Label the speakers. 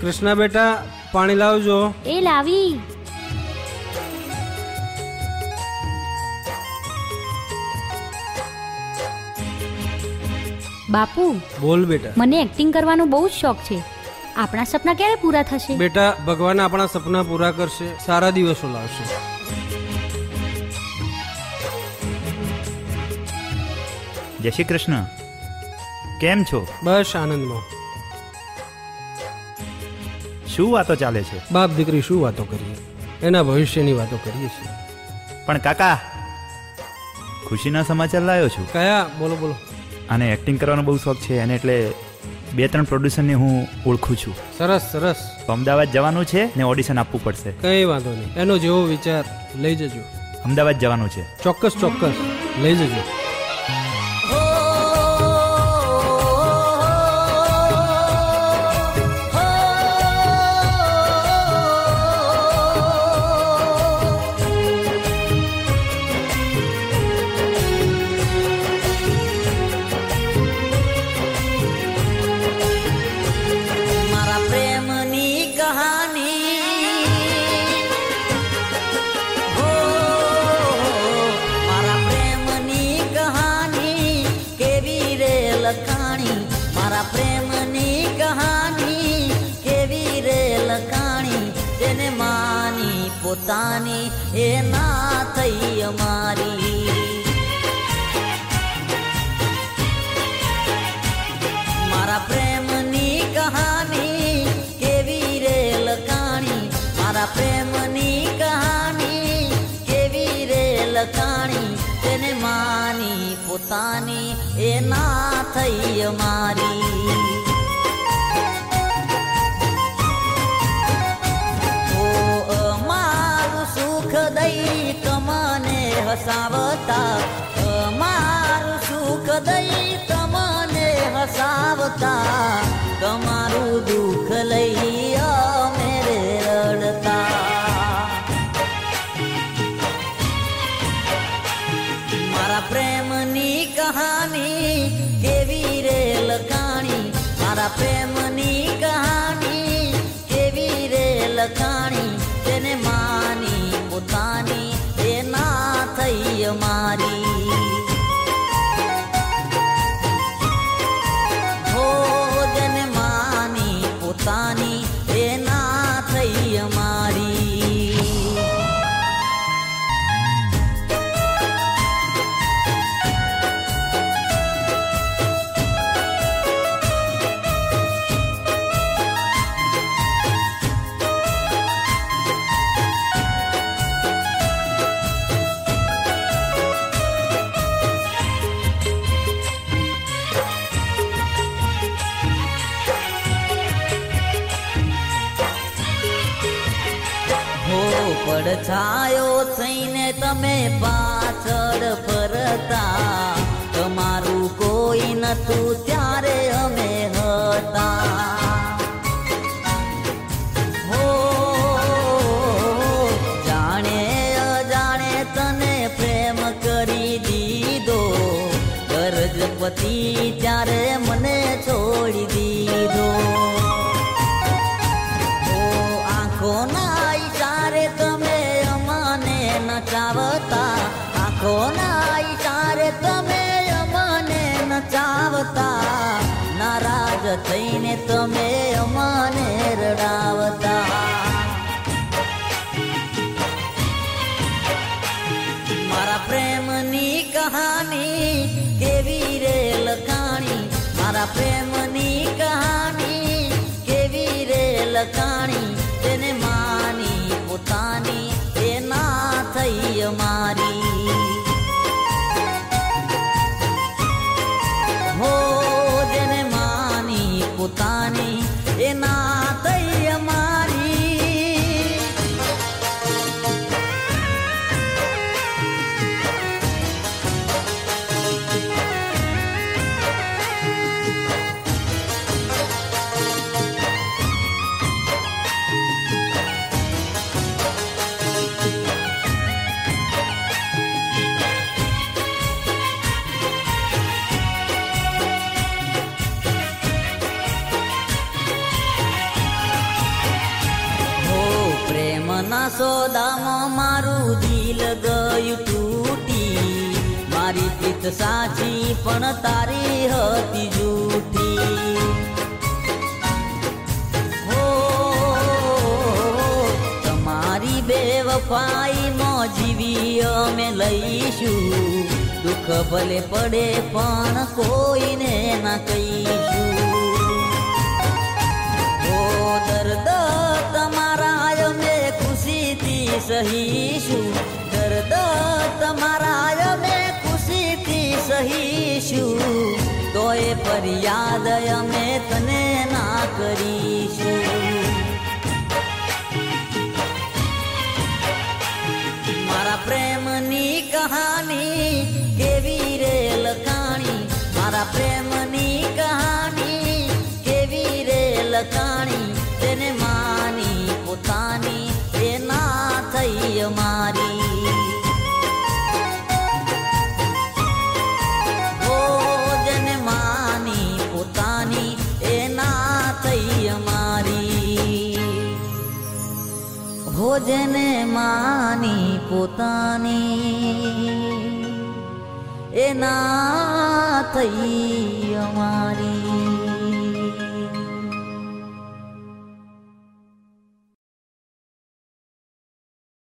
Speaker 1: કૃષ્ણા બેટા પાણી લાવજો.
Speaker 2: એ લાવી. બાપુ
Speaker 1: બોલ બેટા.
Speaker 2: મને એક્ટિંગ કરવાનો બહુ જ શોખ છે. આપણા સપના ક્યારે પૂરા થશે?
Speaker 1: બેટા ભગવાન આપણા સપના પૂરા કરશે, સારા દિવસો લાવશે.
Speaker 3: જય શ્રી કૃષ્ણ. કેમ છો?
Speaker 1: બસ આનંદમાં.
Speaker 3: શું વાતો ચાલે છે?
Speaker 1: બાપ દીકરી શું વાતો કરીએ, એના ભવિષ્યની વાતો કરીએ છીએ.
Speaker 3: પણ કાકા, ખુશીના સમાચાર લાવ્યો છું.
Speaker 1: કયા? બોલો બોલો.
Speaker 3: આને એક્ટિંગ કરવાનો બહુ શોખ છે, અને એટલે 2-3 પ્રોડ્યુસરને હું ઓળખું છું.
Speaker 1: સરસ સરસ.
Speaker 3: તો અમદાવાદ જવાનું છે ને ઓડિશન આપવું પડશે.
Speaker 1: કઈ વાંધો નહીં, એનો જેવો વિચાર લઈ જજો.
Speaker 3: અમદાવાદ જવાનું છે.
Speaker 1: ચોક્કસ ચોક્કસ લઈ જજો.
Speaker 4: મારા પ્રેમની કહાની કેવી રે લખાણી, તેને માની પોતાની એ ના થઈ અમારી. મારા પ્રેમની કહાની કેવી રે લખાણી, મારા પ્રેમની કહાની કેવી રે લખાણી, તેને માની પોતાની એ ના થઈ અમારી. ઓ અમારું સુખ દઈ તમને હસાવતા, અમારું સુખ દઈ તમને હસાવતા, તમારું દુઃખ લઈ અમે રડતા. મારા પ્રેમની કહાની કેવી રે લખાણી, મારા પ્રેમની કહાની કેવી રે લખાણી, તેને માની પોતાની એ ના થઈ અમારી. હો જેને માની પોતાની એ ના થઈ અમારી. પડછાયો થઈને તમે પાછળ ફરતા, તમારું કોઈ નતું ત્યારે અમે હતા. હો જાણે અજાણે તને પ્રેમ કરી દીધો, ગરજપતિ ત્યારે મને છોડી દીધો. આંખોના ઈશારે તમે અમને નચાવતા, આંખોના ઈશારે તમે અમને નચાવતા, નારાજ થઈને તમે અમને રડાવતા. મારા પ્રેમની કહાની કેવી રે લખાણી, મારા પ્રેમની કહાની કેવી રે લખાણી, તેને માની પોતાની એ ના થઈ અમારી. હો જેને માની પોતાની એ ના થઈ અમારી. સોદામાં મારું દિલ ગયું તૂટી, મારી પ્રીત સાચી પણ તારી હતી જૂઠી. હો તમારી બેવફાઈમાં જીવી અમે લઈશું, દુઃખ ભલે પડે પણ કોઈને ના કહીશું. ઓ દર્દ તમારા અમે ખુશીથી સહીશું, દર્દ તમારા અમે ખુશીથી સહીશું, તોય ફરિયાદ અમે તને ના કરીશું. મારા પ્રેમની કહાની કેવી રે લખાણી, મારા પ્રેમની કહાની કેવી રે લખાણી, તેને માની પોતાની એ ના થઈ અમારી. ઓ જેને માની પોતાની એ ના થઈ અમારી, ભોજને માની પોતાની એ ના થઈ અમારી.